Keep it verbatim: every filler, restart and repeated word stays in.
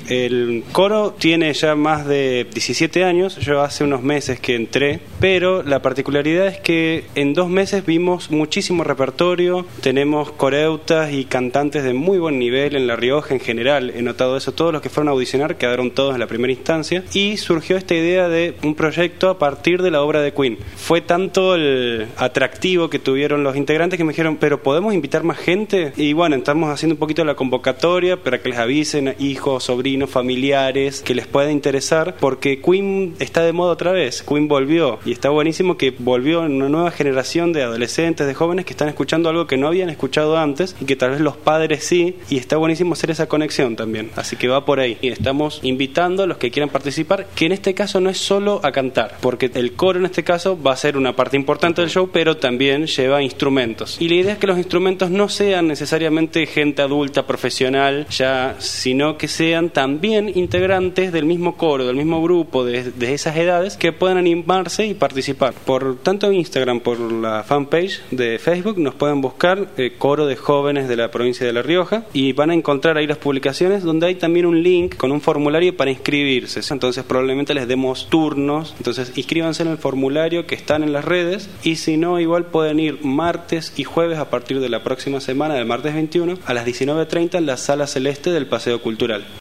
El coro tiene ya más de diecisiete años, yo hace unos meses que entré, pero la particularidad es que en dos meses vimos muchísimo repertorio, tenemos coreutas y cantantes de muy buen nivel en La Rioja en general, he notado eso, todos los que fueron a audicionar quedaron todos en la primera instancia, y surgió esta idea de un proyecto a partir de la obra de Queen. Fue tanto el atractivo que tuvieron los integrantes que me dijeron, pero ¿podemos invitar más gente? Y bueno, estamos haciendo un poquito la convocatoria para que les avisen hijos, sobrinos, familiares, que les pueda interesar, porque Queen está de moda otra vez, Queen volvió, y está buenísimo que volvió en una nueva generación de adolescentes, de jóvenes que están escuchando algo que no habían escuchado antes, y que tal vez los padres sí, y está buenísimo hacer esa conexión también, así que va por ahí, y estamos invitando a los que quieran participar, que en este caso no es solo a cantar, porque el coro en este caso va a ser una parte importante del show, pero también lleva instrumentos, y la idea es que los instrumentos no sean necesariamente gente adulta, profesional, ya, sino que sean también integrantes del mismo coro, del mismo grupo, de, de esas edades, que puedan animarse y participar. Por tanto en Instagram, por la fanpage de Facebook, nos pueden buscar eh, Coro de Jóvenes de la Provincia de La Rioja, y van a encontrar ahí las publicaciones donde hay también un link con un formulario para inscribirse. Entonces probablemente les demos turnos, entonces inscríbanse en el formulario que están en las redes, y si no, igual pueden ir martes y jueves a partir de la próxima semana, del martes veintiuno, a las diecinueve treinta en la Sala Celeste del Paseo Cultural.